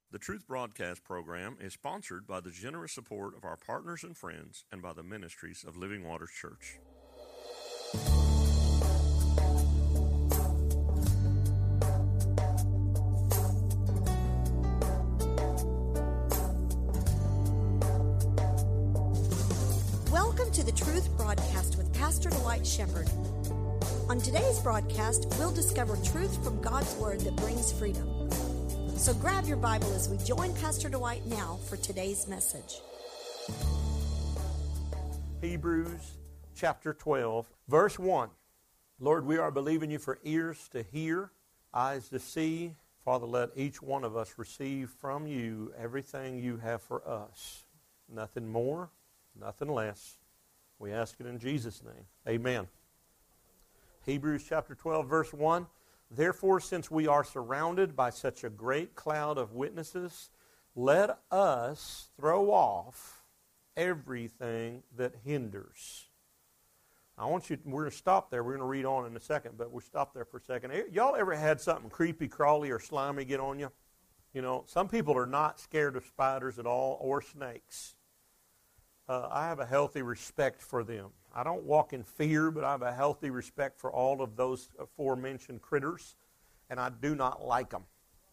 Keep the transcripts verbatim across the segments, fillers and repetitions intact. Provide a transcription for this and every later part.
The Truth Broadcast program is sponsored by the generous support of our partners and friends and by the ministries of Living Waters Church. Welcome to the Truth Broadcast with Pastor Dwight Shepherd. On today's broadcast, we'll discover truth from God's Word that brings freedom. So grab your Bible as we join Pastor Dwight now for today's message. Hebrews chapter twelve, verse one. Lord, we are believing you for ears to hear, eyes to see. Father, let each one of us receive from you everything you have for us. Nothing more, nothing less. We ask it in Jesus' name. Amen. Hebrews chapter twelve, verse one. Therefore, since we are surrounded by such a great cloud of witnesses, let us throw off everything that hinders. I want you, we're going to stop there. We're going to read on in a second, but we'll stop there for a second. Y'all ever had something creepy, crawly, or slimy get on you? You know, some people are not scared of spiders at all or snakes. Uh, I have a healthy respect for them. I don't walk in fear, but I have a healthy respect for all of those aforementioned critters, and I do not like them.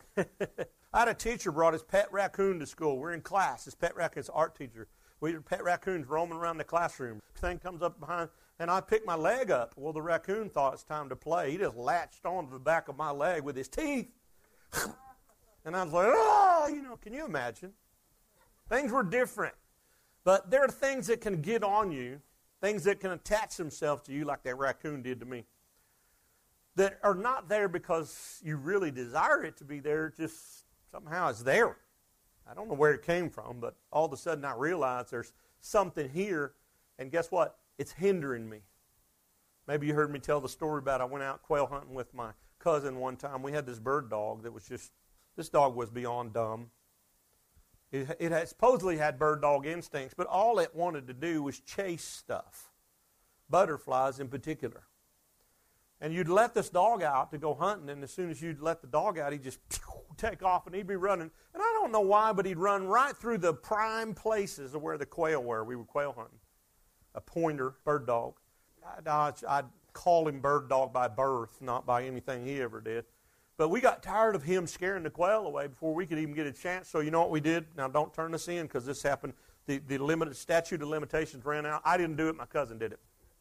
I had a teacher brought his pet raccoon to school. We're in class. His pet raccoon is an art teacher. We had pet raccoons roaming around the classroom. Thing comes up behind, and I pick my leg up. Well, the raccoon thought it's time to play. He just latched onto the back of my leg with his teeth. And I was like, oh, you know, can you imagine? Things were different. But there are things that can get on you, things that can attach themselves to you like that raccoon did to me, that are not there because you really desire it to be there, just somehow it's there. I don't know where it came from, but all of a sudden I realized there's something here, and guess what? It's hindering me. Maybe you heard me tell the story about I went out quail hunting with my cousin one time. We had this bird dog that was just, this dog was beyond dumb. It, it had, supposedly had bird dog instincts, but all it wanted to do was chase stuff, butterflies in particular. And you'd let this dog out to go hunting, and as soon as you'd let the dog out, he'd just take off, and he'd be running. And I don't know why, but he'd run right through the prime places of where the quail were. We were quail hunting. A pointer, bird dog. I'd, I'd, I'd call him bird dog by birth, not by anything he ever did. But we got tired of him scaring the quail away before we could even get a chance. So you know what we did? Now don't turn this in because this happened. The, the limited statute of limitations ran out. I didn't do it. My cousin did it.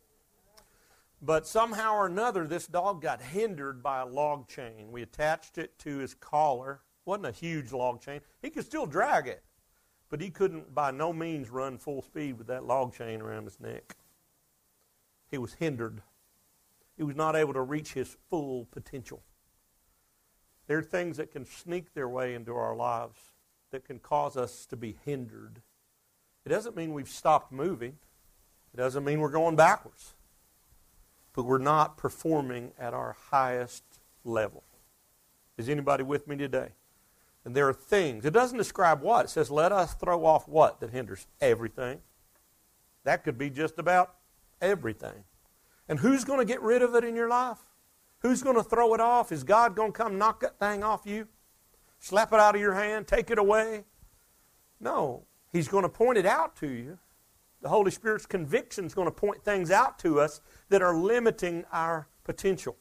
But somehow or another, this dog got hindered by a log chain. We attached it to his collar. It wasn't a huge log chain. He could still drag it. But he couldn't by no means run full speed with that log chain around his neck. He was hindered. He was not able to reach his full potential. There are things that can sneak their way into our lives that can cause us to be hindered. It doesn't mean we've stopped moving. It doesn't mean we're going backwards. But we're not performing at our highest level. Is anybody with me today? And there are things. It doesn't describe what. It says, let us throw off what that hinders? Everything. That could be just about everything. And who's going to get rid of it in your life? Who's going to throw it off? Is God going to come knock that thing off you? Slap it out of your hand? Take it away? No. He's going to point it out to you. The Holy Spirit's conviction is going to point things out to us that are limiting our potential.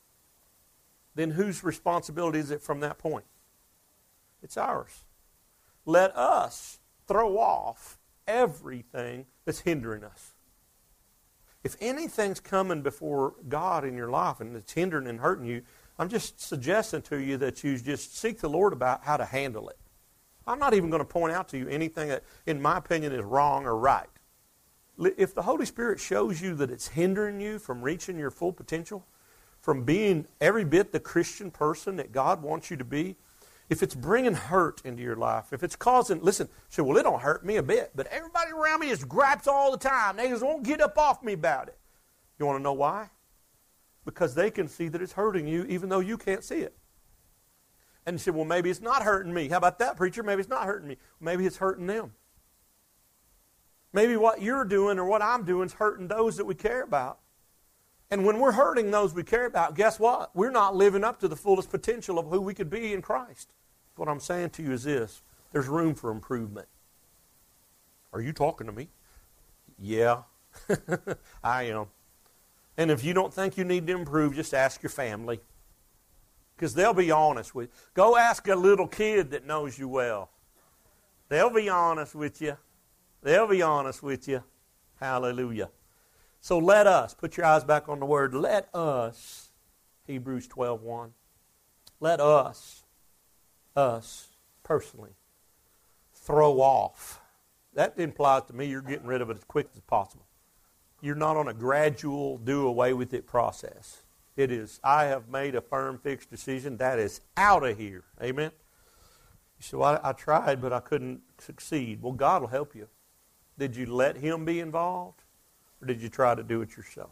Then whose responsibility is it from that point? It's ours. Let us throw off everything that's hindering us. If anything's coming before God in your life and it's hindering and hurting you, I'm just suggesting to you that you just seek the Lord about how to handle it. I'm not even going to point out to you anything that, in my opinion, is wrong or right. If the Holy Spirit shows you that it's hindering you from reaching your full potential, from being every bit the Christian person that God wants you to be, if it's bringing hurt into your life, if it's causing, listen, say, well, it don't hurt me a bit, but everybody around me just gripes all the time. They just won't get up off me about it. You want to know why? Because they can see that it's hurting you even though you can't see it. And you say, well, maybe it's not hurting me. How about that, preacher? Maybe it's not hurting me. Maybe it's hurting them. Maybe what you're doing or what I'm doing is hurting those that we care about. And when we're hurting those we care about, guess what? We're not living up to the fullest potential of who we could be in Christ. What I'm saying to you is this. There's room for improvement. Are you talking to me? Yeah, I am. And if you don't think you need to improve, just ask your family. Because they'll be honest with you. Go ask a little kid that knows you well. They'll be honest with you. They'll be honest with you. Hallelujah. So let us, put your eyes back on the word, let us, Hebrews twelve one, let us, us personally, throw off. That implies to me you're getting rid of it as quick as possible. You're not on a gradual do away with it process. It is, I have made a firm, fixed decision. That is out of here. Amen? You say, well, I, I tried, but I couldn't succeed. Well, God will help you. Did you let Him be involved? Or did you try to do it yourself?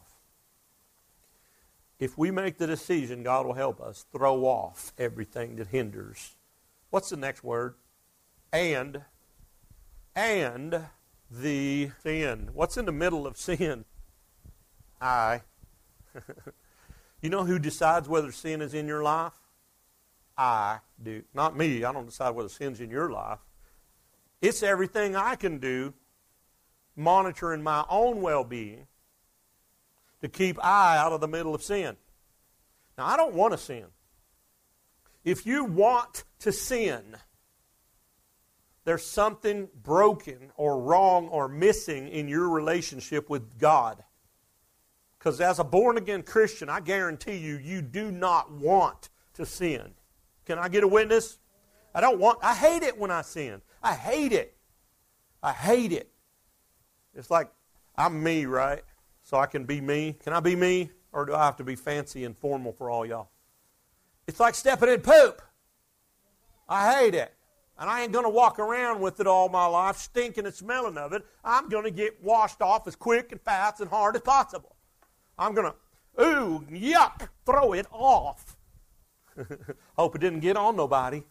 If we make the decision, God will help us throw off everything that hinders. What's the next word? And, and the sin. What's in the middle of sin? I. You know who decides whether sin is in your life? I do. Not me. I don't decide whether sin's in your life. It's everything I can do monitoring my own well-being to keep I out of the middle of sin. Now, I don't want to sin. If you want to sin, there's something broken or wrong or missing in your relationship with God. Because as a born-again Christian, I guarantee you, you do not want to sin. Can I get a witness? I don't want, I hate it when I sin. I hate it. I hate it. It's like, I'm me, right? So I can be me. Can I be me? Or do I have to be fancy and formal for all y'all? It's like stepping in poop. I hate it. And I ain't going to walk around with it all my life, stinking and smelling of it. I'm going to get washed off as quick and fast and hard as possible. I'm going to, ooh, yuck, throw it off. Hope it didn't get on nobody.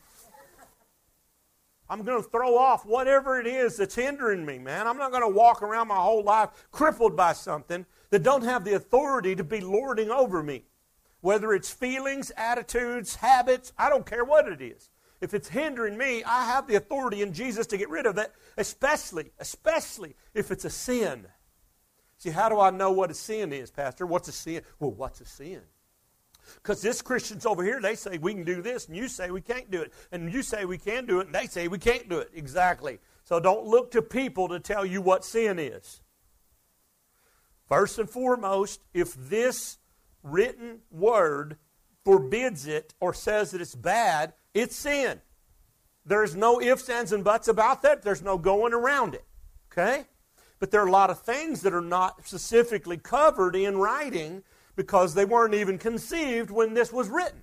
I'm going to throw off whatever it is that's hindering me, man. I'm not going to walk around my whole life crippled by something that don't have the authority to be lording over me. Whether it's feelings, attitudes, habits, I don't care what it is. If it's hindering me, I have the authority in Jesus to get rid of it, especially, especially if it's a sin. See, how do I know what a sin is, Pastor? What's a sin? Well, what's a sin? Because this Christians over here, they say we can do this, and you say we can't do it. And you say we can do it, and they say we can't do it. Exactly. So don't look to people to tell you what sin is. First and foremost, if this written word forbids it or says that it's bad, it's sin. There's no ifs, ands, and buts about that. There's no going around it. Okay? But there are a lot of things that are not specifically covered in writing because they weren't even conceived when this was written.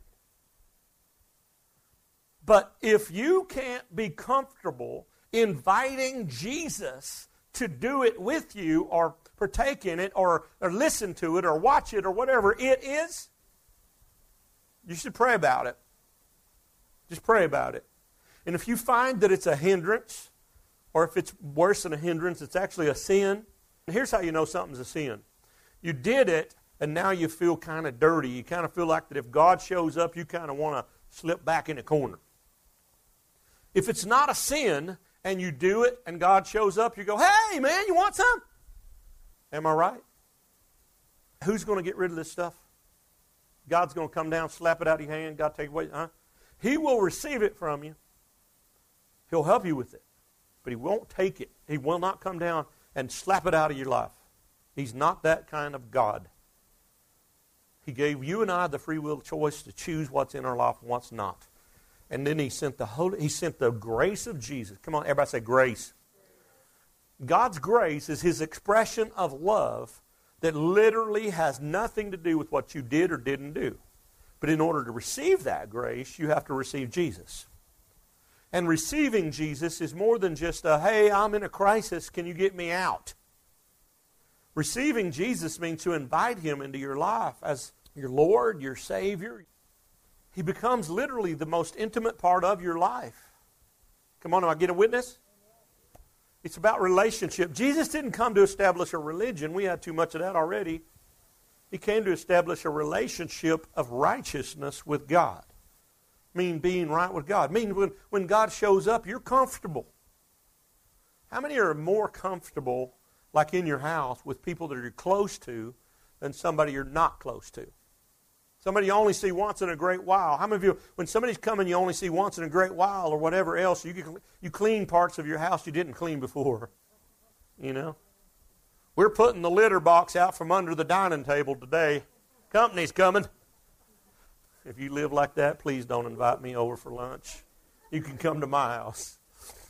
But if you can't be comfortable inviting Jesus to do it with you or partake in it or, or listen to it or watch it or whatever it is, you should pray about it. Just pray about it. And if you find that it's a hindrance, or if it's worse than a hindrance, it's actually a sin, and here's how you know something's a sin. You did it, and now you feel kind of dirty. You kind of feel like that if God shows up, you kind of want to slip back in the corner. If it's not a sin, and you do it, and God shows up, you go, hey, man, you want some? Am I right? Who's going to get rid of this stuff? God's going to come down, slap it out of your hand, God take it away. Huh? He will receive it from you. He'll help you with it. But He won't take it. He will not come down and slap it out of your life. He's not that kind of God. He gave you and I the free will choice to choose what's in our life and what's not. And then He sent the Holy, He sent the grace of Jesus. Come on, everybody say grace. God's grace is His expression of love that literally has nothing to do with what you did or didn't do. But in order to receive that grace, you have to receive Jesus. And receiving Jesus is more than just a, hey, I'm in a crisis, can you get me out? Receiving Jesus means to invite Him into your life as your Lord, your Savior. He becomes literally the most intimate part of your life. Come on, do I get a witness? It's about relationship. Jesus didn't come to establish a religion. We had too much of that already. He came to establish a relationship of righteousness with God. mean being right with God. It means when, when God shows up, you're comfortable. How many are more comfortable, like in your house, with people that you're close to than somebody you're not close to? Somebody you only see once in a great while. How many of you, when somebody's coming you only see once in a great while or whatever else, you, can, you clean parts of your house you didn't clean before? You know? We're putting the litter box out from under the dining table today. Company's coming. If you live like that, please don't invite me over for lunch. You can come to my house.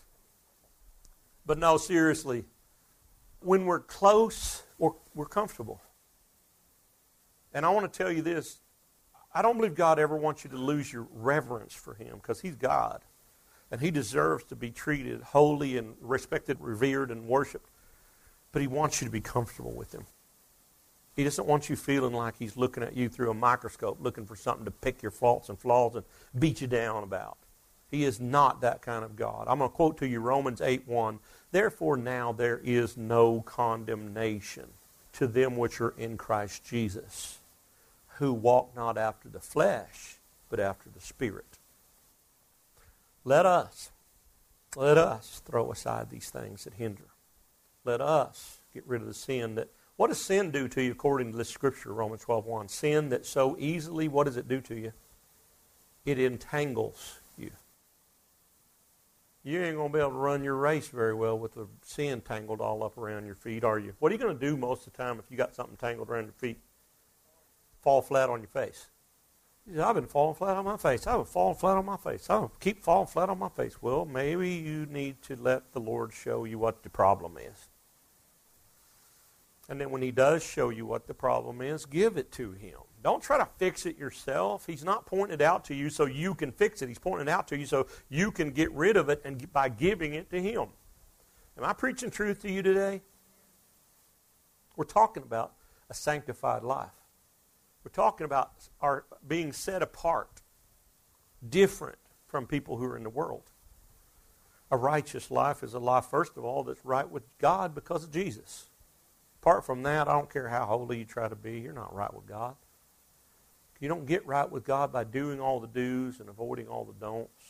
But no, seriously, when we're close, we're, we're comfortable. And I want to tell you this. I don't believe God ever wants you to lose your reverence for Him, because He's God. And He deserves to be treated holy and respected, revered, and worshiped. But He wants you to be comfortable with Him. He doesn't want you feeling like He's looking at you through a microscope, looking for something to pick your faults and flaws and beat you down about. He is not that kind of God. I'm going to quote to you Romans eight one. Therefore now there is no condemnation to them which are in Christ Jesus, who walk not after the flesh, but after the Spirit. Let us, let us throw aside these things that hinder. Let us get rid of the sin that... What does sin do to you according to this scripture, Romans twelve one? Sin that so easily, what does it do to you? It entangles you. You ain't going to be able to run your race very well with the sin tangled all up around your feet, are you? What are you going to do most of the time if you got something tangled around your feet? Fall flat on your face. You say, I've been falling flat on my face. I've been falling flat on my face. I'll keep falling flat on my face. Well, maybe you need to let the Lord show you what the problem is. And then when He does show you what the problem is, give it to Him. Don't try to fix it yourself. He's not pointing it out to you so you can fix it. He's pointing it out to you so you can get rid of it, and by giving it to Him. Am I preaching truth to you today? We're talking about a sanctified life. We're talking about our being set apart, different from people who are in the world. A righteous life is a life, first of all, that's right with God because of Jesus. Apart from that, I don't care how holy you try to be, you're not right with God. You don't get right with God by doing all the do's and avoiding all the don'ts.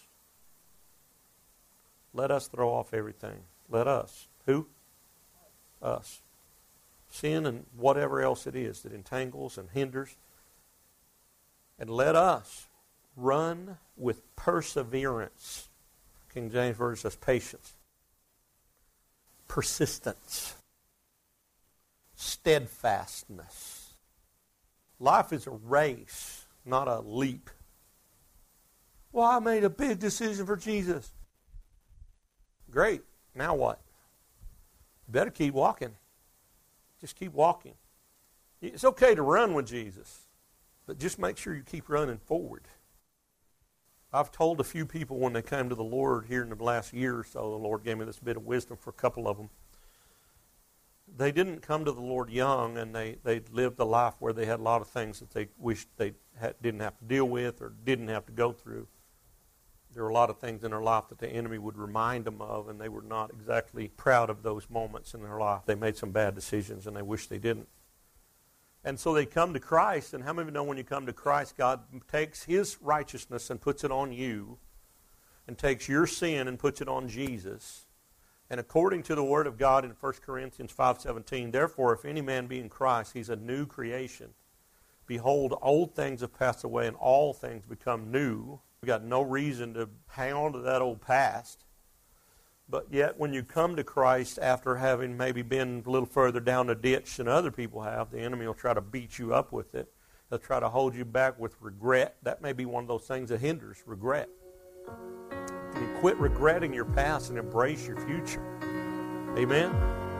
Let us throw off everything. Let us. Who? Us. Sin and whatever else it is that entangles and hinders. And let us run with perseverance. King James Version says patience. Persistence. Steadfastness. Life is a race, not a leap. Well, I made a big decision for Jesus. Great. Now what? You better keep walking. Just keep walking. It's okay to run with Jesus, but just make sure you keep running forward. I've told a few people when they came to the Lord here in the last year or so, the Lord gave me this bit of wisdom for a couple of them. They didn't come to the Lord young, and they, they lived a life where they had a lot of things that they wished they had, didn't have to deal with or didn't have to go through. There were a lot of things in their life that the enemy would remind them of, and they were not exactly proud of those moments in their life. They made some bad decisions, and they wished they didn't. And so they come to Christ, and how many of you know when you come to Christ, God takes His righteousness and puts it on you, and takes your sin and puts it on Jesus. And according to the Word of God in First Corinthians five seventeen, therefore, if any man be in Christ, he's a new creation. Behold, old things have passed away, and all things become new. We've got no reason to hang on to that old past. But yet, when you come to Christ after having maybe been a little further down the ditch than other people have, the enemy will try to beat you up with it. They'll try to hold you back with regret. That may be one of those things that hinders regret. You quit regretting your past and embrace your future. Amen?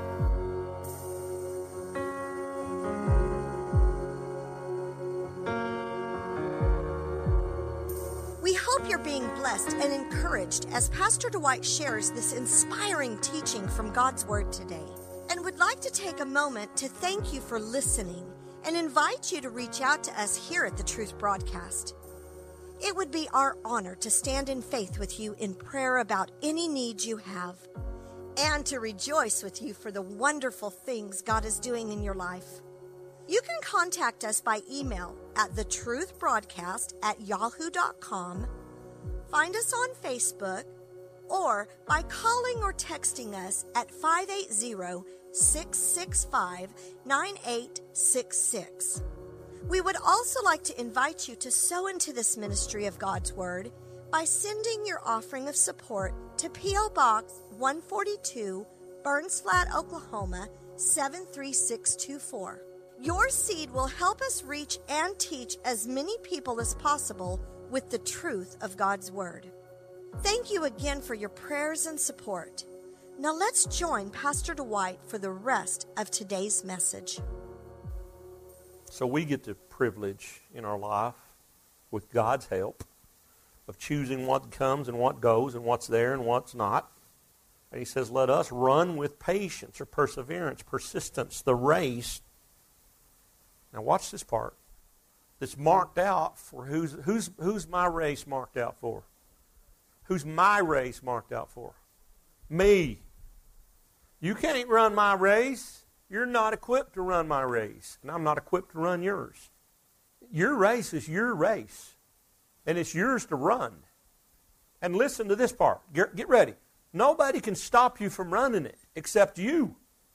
We hope you're being blessed and encouraged as Pastor Dwight shares this inspiring teaching from God's Word today, and would like to take a moment to thank you for listening and invite you to reach out to us here at the Truth Broadcast. It would be our honor to stand in faith with you in prayer about any needs you have, and to rejoice with you for the wonderful things God is doing in your life. You can contact us by email at the truth broadcast at yahoo dot com Find us on Facebook or by calling or texting us at five eight zero, six six five, nine eight six six. We would also like to invite you to sow into this ministry of God's Word by sending your offering of support to P O. Box one forty-two, Burns Flat, Oklahoma, seven three six two four. Your seed will help us reach and teach as many people as possible with the truth of God's Word. Thank you again for your prayers and support. Now let's join Pastor Dwight for the rest of today's message. So we get the privilege in our life, with God's help, of choosing what comes and what goes and what's there and what's not. And he says, let us run with patience or perseverance, persistence, the race. Now watch this part. It's marked out for who's, who's, who's my race marked out for? Who's my race marked out for? Me. You can't run my race. You're not equipped to run my race. And I'm not equipped to run yours. Your race is your race. And it's yours to run. And listen to this part. Get, get ready. Nobody can stop you from running it except you.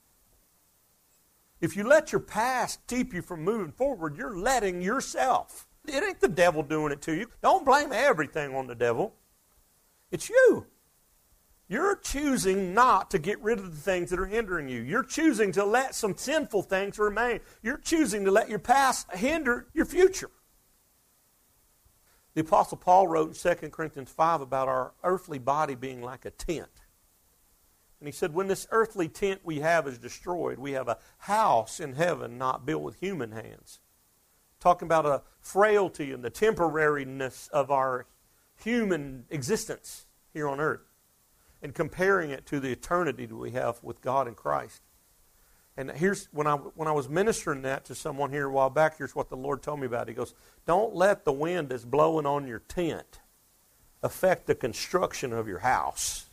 If you let your past keep you from moving forward, you're letting yourself. It ain't the devil doing it to you. Don't blame everything on the devil. It's you. You're choosing not to get rid of the things that are hindering you. You're choosing to let some sinful things remain. You're choosing to let your past hinder your future. The Apostle Paul wrote in Second Corinthians five about our earthly body being like a tent. And he said, when this earthly tent we have is destroyed, we have a house in heaven not built with human hands. Talking about a frailty and the temporariness of our human existence here on earth, and comparing it to the eternity that we have with God in Christ. And here's, when I when I was ministering that to someone here a while back, here's what the Lord told me about it. He goes, don't let the wind that's blowing on your tent affect the construction of your house.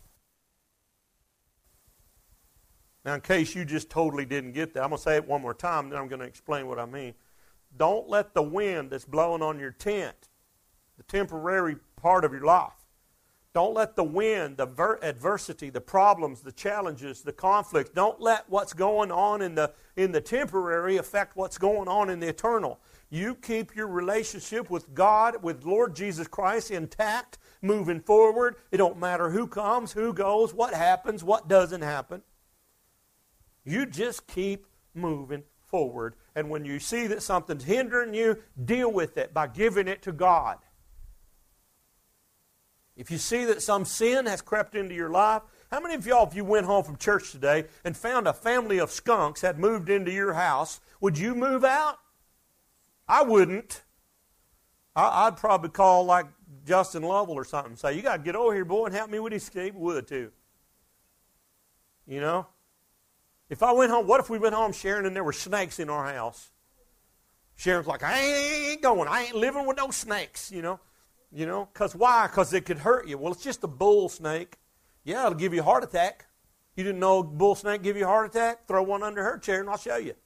Now, in case you just totally didn't get that, I'm going to say it one more time, then I'm going to explain what I mean. Don't let the wind that's blowing on your tent, the temporary part of your life, don't let the wind, the ver- adversity, the problems, the challenges, the conflicts, don't let what's going on in the in the temporary affect what's going on in the eternal. You keep your relationship with God, with Lord Jesus Christ intact, moving forward. It don't matter who comes, who goes, what happens, what doesn't happen. You just keep moving forward. And when you see that something's hindering you, deal with it by giving it to God. If you see that some sin has crept into your life, how many of y'all, if you went home from church today and found a family of skunks had moved into your house, would you move out? I wouldn't. I, I'd probably call like Justin Lovell or something and say, you got to get over here, boy, and help me with these escape. Would too. You know? If I went home, what if we went home, Sharon, and there were snakes in our house? Sharon's like, I ain't going. I ain't living with no snakes, you know. You know, because why? Because it could hurt you. Well, it's just a bull snake. Yeah, it'll give you a heart attack. You didn't know a bull snake give you a heart attack? Throw one under her chair and I'll show you.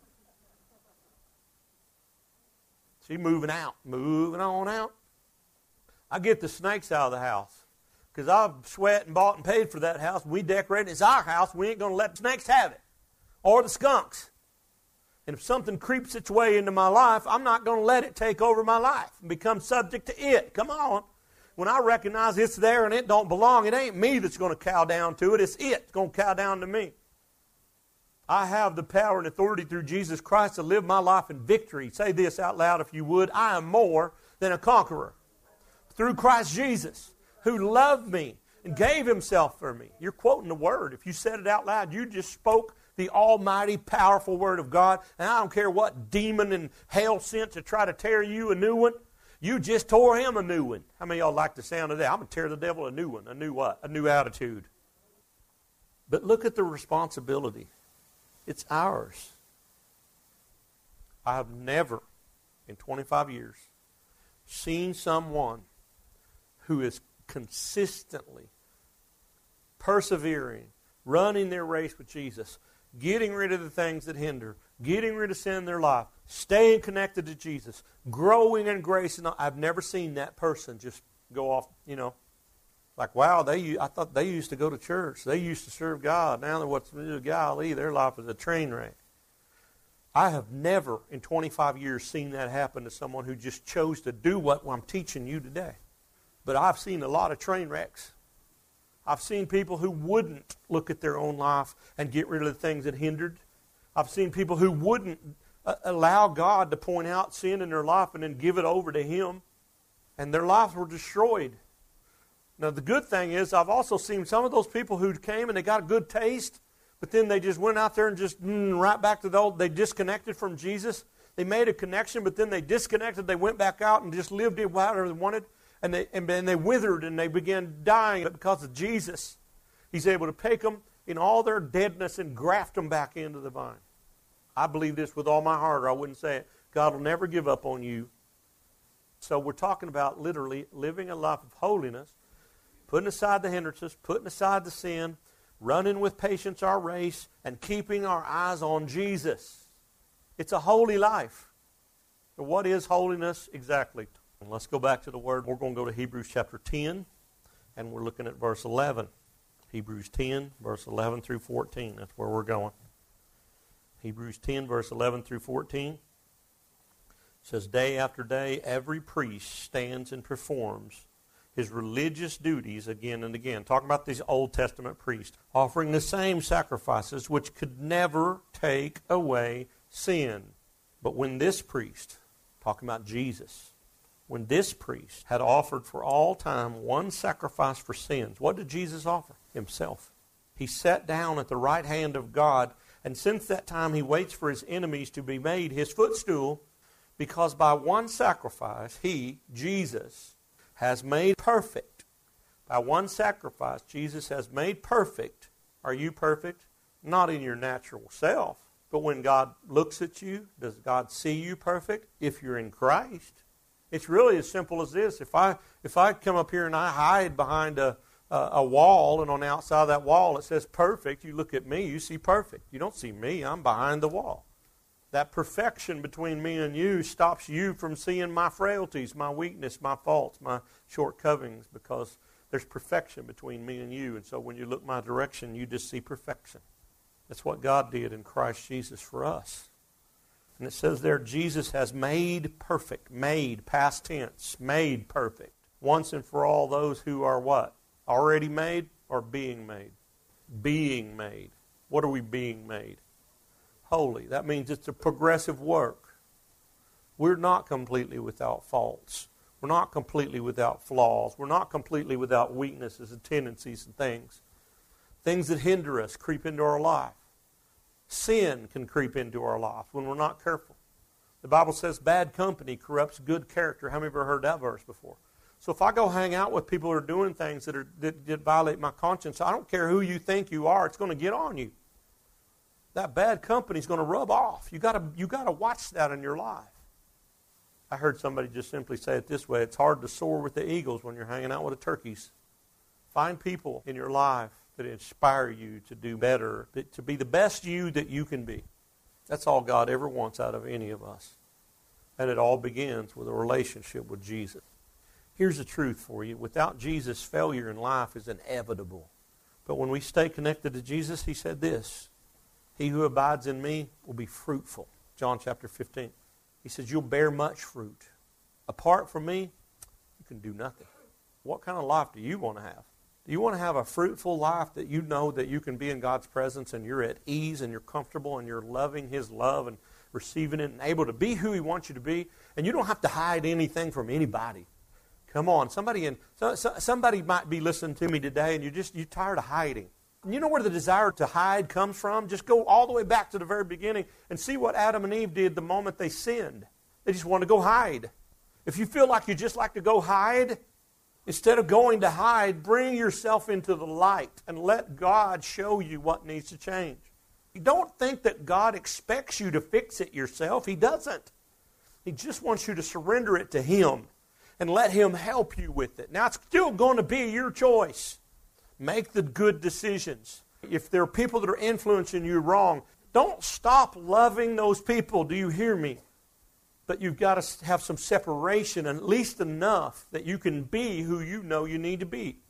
See, moving out. Moving on out. I get the snakes out of the house. Because I've sweat and bought and paid for that house. We decorated it. It's our house. We ain't going to let the snakes have it. Or the skunks. And if something creeps its way into my life, I'm not going to let it take over my life and become subject to it. Come on. When I recognize it's there and it don't belong, it ain't me that's going to cow down to it. It's it that's going to cow down to me. I have the power and authority through Jesus Christ to live my life in victory. Say this out loud if you would. I am more than a conqueror. Through Christ Jesus, who loved me and gave himself for me. You're quoting the word. If you said it out loud, you just spoke the almighty, powerful word of God. And I don't care what demon and hell sent to try to tear you a new one. You just tore him a new one. How many of y'all like the sound of that? I'm going to tear the devil a new one. A new what? A new attitude. But look at the responsibility. It's ours. I have never, in twenty-five years, seen someone who is consistently persevering, running their race with Jesus, getting rid of the things that hinder, getting rid of sin in their life, staying connected to Jesus, growing in grace. And I've never seen that person just go off, you know, Like, wow, they I thought they used to go to church. They used to serve God. Now they're what's golly, their life is a train wreck. I have never in twenty-five years seen that happen to someone who just chose to do what I'm teaching you today. But I've seen a lot of train wrecks. I've seen people who wouldn't look at their own life and get rid of the things that hindered. I've seen people who wouldn't uh, allow God to point out sin in their life and then give it over to Him. And their lives were destroyed. Now, the good thing is, I've also seen some of those people who came and they got a good taste, but then they just went out there and just mm, right back to the old, they disconnected from Jesus. They made a connection, but then they disconnected. They went back out and just lived it however they wanted, and they, and, and they withered and they began dying. But because of Jesus, He's able to take them in all their deadness and graft them back into the vine. I believe this with all my heart, or I wouldn't say it. God will never give up on you. So we're talking about literally living a life of holiness, putting aside the hindrances, putting aside the sin, running with patience our race, and keeping our eyes on Jesus. It's a holy life. But what is holiness exactly? Let's go back to the Word. We're going to go to Hebrews chapter ten, and we're looking at verse eleven. Hebrews ten, verse eleven through fourteen. That's where we're going. Hebrews ten, verse eleven through fourteen. It says, day after day, every priest stands and performs his religious duties again and again. Talking about these Old Testament priests, offering the same sacrifices which could never take away sin. But when this priest, talking about Jesus, when this priest had offered for all time one sacrifice for sins, what did Jesus offer? Himself. He sat down at the right hand of God, and since that time he waits for his enemies to be made his footstool, because by one sacrifice he, Jesus, has made perfect. By one sacrifice, Jesus has made perfect. Are you perfect? Not in your natural self. But when God looks at you, does God see you perfect? If you're in Christ. It's really as simple as this. If I if I come up here and I hide behind a, a, a wall, and on the outside of that wall it says perfect, you look at me, you see perfect. You don't see me, I'm behind the wall. That perfection between me and you stops you from seeing my frailties, my weakness, my faults, my shortcomings, because there's perfection between me and you. And so when you look my direction, you just see perfection. That's what God did in Christ Jesus for us. And it says there, Jesus has made perfect, made, past tense, made perfect, once and for all those who are what? Already made or being made? Being made. What are we being made? Holy. That means it's a progressive work. We're not completely without faults. We're not completely without flaws. We're not completely without weaknesses and tendencies and things. Things that hinder us creep into our life. Sin can creep into our life when we're not careful. The Bible says bad company corrupts good character. How many have ever heard that verse before? So if I go hang out with people who are doing things that, are, that, that violate my conscience, I don't care who you think you are, it's going to get on you. That bad company is going to rub off. You got to you got to watch that in your life. I heard somebody just simply say it this way: it's hard to soar with the eagles when you're hanging out with the turkeys. Find people in your life that inspire you to do better, to be the best you that you can be. That's all God ever wants out of any of us. And it all begins with a relationship with Jesus. Here's the truth for you: without Jesus, failure in life is inevitable. But when we stay connected to Jesus, He said this: he who abides in me will be fruitful. John chapter fifteen. He says, you'll bear much fruit. Apart from me, you can do nothing. What kind of life do you want to have? Do you want to have a fruitful life that you know that you can be in God's presence and you're at ease and you're comfortable and you're loving His love and receiving it and able to be who He wants you to be, and you don't have to hide anything from anybody? Come on, somebody in so, so, somebody might be listening to me today and you're just you're tired of hiding. You know where the desire to hide comes from? Just go all the way back to the very beginning and see what Adam and Eve did the moment they sinned. They just want to go hide. If you feel like you just like to go hide, instead of going to hide, bring yourself into the light and let God show you what needs to change. You don't think that God expects you to fix it yourself. He doesn't. He just wants you to surrender it to Him and let Him help you with it. Now, it's still going to be your choice. Make the good decisions. If there are people that are influencing you wrong, don't stop loving those people. Do you hear me? But you've got to have some separation, at least enough that you can be who you know you need to be.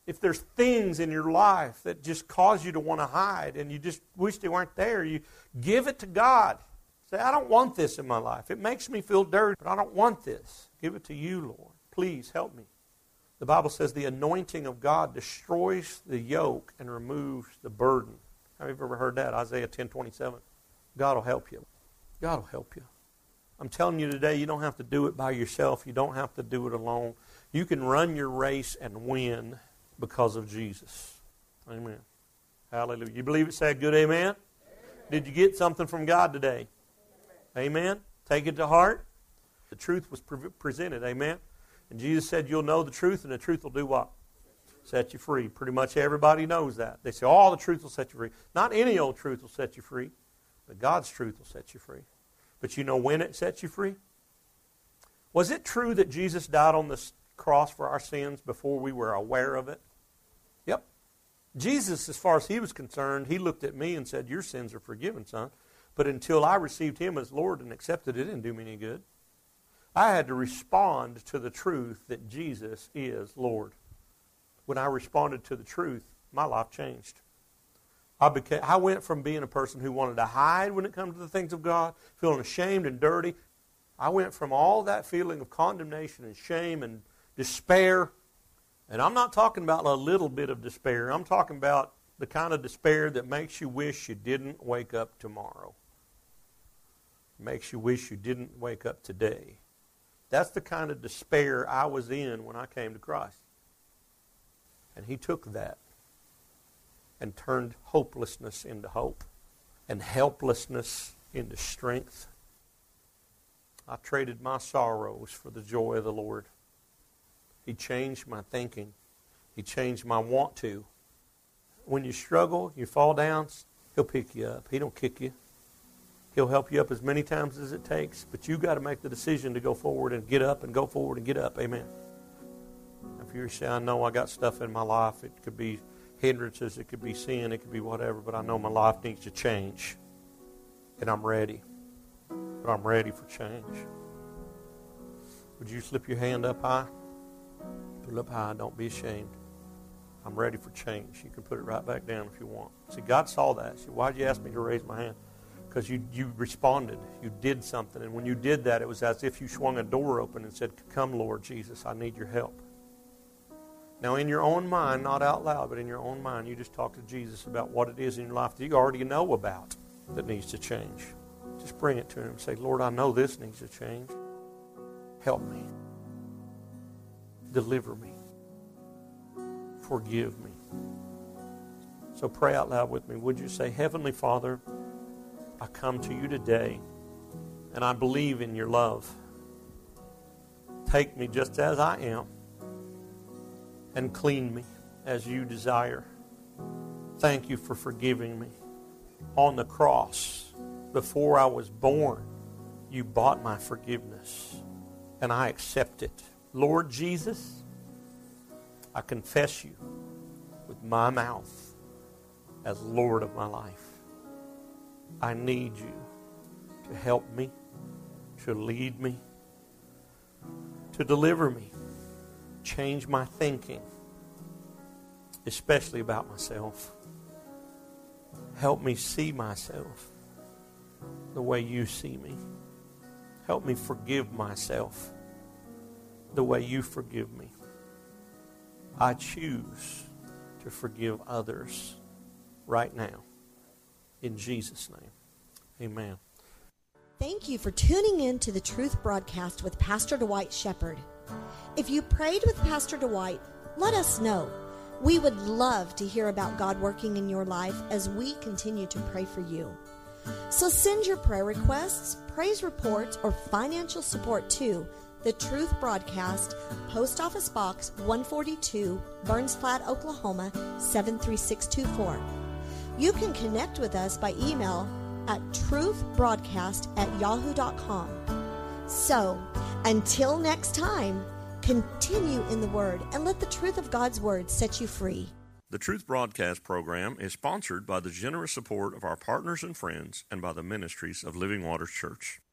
If there's things in your life that just cause you to want to hide and you just wish they weren't there, you give it to God. Say, I don't want this in my life. It makes me feel dirty, but I don't want this. Give it to you, Lord. Please help me. The Bible says the anointing of God destroys the yoke and removes the burden. Have you ever heard that? Isaiah ten twenty-seven. God will help you. God will help you. I'm telling you today, you don't have to do it by yourself. You don't have to do it alone. You can run your race and win because of Jesus. Amen. Hallelujah. You believe it? Say a good amen. Amen. Did you get something from God today? Amen. Amen. Take it to heart. The truth was pre- presented. Amen. And Jesus said, you'll know the truth, and the truth will do what? Set you free. Pretty much everybody knows that. They say, oh, the truth will set you free. Not any old truth will set you free, but God's truth will set you free. But you know when it sets you free? Was it true that Jesus died on the cross for our sins before we were aware of it? Yep. Jesus, as far as he was concerned, he looked at me and said, your sins are forgiven, son. But until I received him as Lord and accepted it, it didn't do me any good. I had to respond to the truth that Jesus is Lord. When I responded to the truth, my life changed. I became, I went from being a person who wanted to hide when it comes to the things of God, feeling ashamed and dirty. I went from all that feeling of condemnation and shame and despair. And I'm not talking about a little bit of despair. I'm talking about the kind of despair that makes you wish you didn't wake up tomorrow. Makes you wish you didn't wake up today. That's the kind of despair I was in when I came to Christ. And he took that and turned hopelessness into hope and helplessness into strength. I traded my sorrows for the joy of the Lord. He changed my thinking. He changed my want to. When you struggle, you fall down, he'll pick you up. He don't kick you. He'll help you up as many times as it takes, but you got to make the decision to go forward and get up and go forward and get up. Amen. If you say, I know I got stuff in my life, it could be hindrances, it could be sin, it could be whatever, but I know my life needs to change. And I'm ready. But I'm ready for change. Would you slip your hand up high? Put it up high. Don't be ashamed. I'm ready for change. You can put it right back down if you want. See, God saw that. See, why did you ask me to raise my hand? Because you, you responded. You did something. And when you did that, it was as if you swung a door open and said, come, Lord Jesus, I need your help. Now, in your own mind, not out loud, but in your own mind, you just talk to Jesus about what it is in your life that you already know about that needs to change. Just bring it to him and say, Lord, I know this needs to change. Help me. Deliver me. Forgive me. So pray out loud with me. Would you say, Heavenly Father, I come to you today, and I believe in your love. Take me just as I am, and clean me as you desire. Thank you for forgiving me. On the cross, before I was born, you bought my forgiveness, and I accept it. Lord Jesus, I confess you with my mouth as Lord of my life. I need you to help me, to lead me, to deliver me, change my thinking, especially about myself. Help me see myself the way you see me. Help me forgive myself the way you forgive me. I choose to forgive others right now. In Jesus' name, amen. Thank you for tuning in to the Truth Broadcast with Pastor Dwight Shepherd. If you prayed with Pastor Dwight, let us know. We would love to hear about God working in your life as we continue to pray for you. So send your prayer requests, praise reports, or financial support to The Truth Broadcast, Post Office Box one forty-two, Burns Flat, Oklahoma, seven three six two four. You can connect with us by email at truthbroadcast at yahoo dot com. So, until next time, continue in the Word and let the truth of God's Word set you free. The Truth Broadcast program is sponsored by the generous support of our partners and friends and by the ministries of Living Waters Church.